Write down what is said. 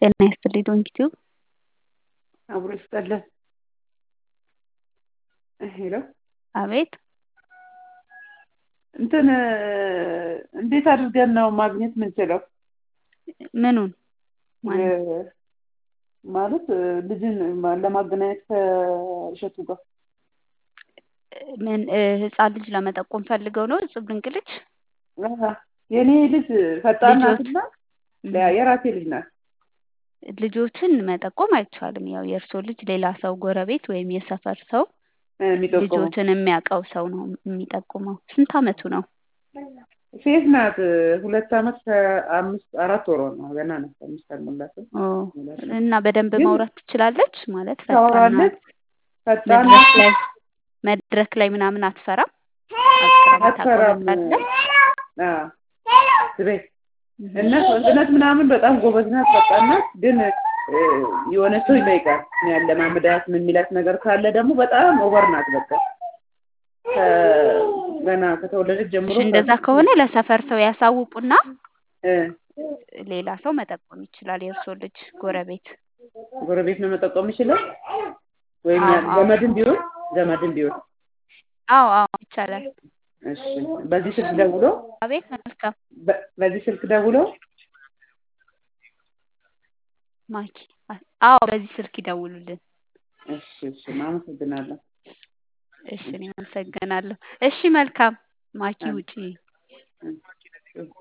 ጤና ይስጥልኝ ዶንኪቲዩብ። አብሮ ይስጥልን። ሄሎ አቤት። እንትን እንዴት አድርገን ነው ማግኘት የምንችለው? ምኑን ማለት ልጅን ለማገናኘት ከእሸቱ ጋር ምን ህፃን ልጅ ለመጠቆም ፈልገው ነው? እጽብ ድንቅ ልጅ የኔ ልጅ ፈጣን ናትና የራሴ ልጅ ናት። ልጆችን መጠቆም አይቻልም። ያው የእርሶ ልጅ ሌላ ሰው ጎረቤት ወይም የሰፈር ሰው ልጆችን የሚያውቀው ሰው ነው የሚጠቁመው። ስንት አመቱ ነው? ሴት ናት። 2 አመት ከ4 ወሯ ነው። ገና ነው። 5 አልሞላትም። እና በደንብ ማውራት ትችላለች ማለት ታወራለች። መድረክ ላይ ምናምን አትፈራም? አትፈራም። እና ፍጥነት ምናምን በጣም ጎበዝ ናት፣ ፈጣን ናት። ግን የሆነ ሰው ይጠይቃል ያለ ማምዳት ምን የሚላት ነገር ካለ ደግሞ በጣም ኦቨር ናት። በቃ ገና ከተወለደች ጀምሮ እንደዛ ከሆነ ለሰፈር ሰው ያሳውቁና ሌላ ሰው መጠቆም ይችላል። የእርሶ ልጅ ጎረቤት ነው መጠቆም ይችላል ወይም ዘመድም ቢሆን አዎ ይቻላል። እሺ በዚህ ስልክ ደውሎ አቤት መልካም። በዚህ ስልክ ደውሎ ማኪ በዚህ ስልክ ይደውሉልን። እሺ አመሰግናለሁ። እሺ እኔ አመሰግናለሁ። እሺ መልካም ማኪ ውጪ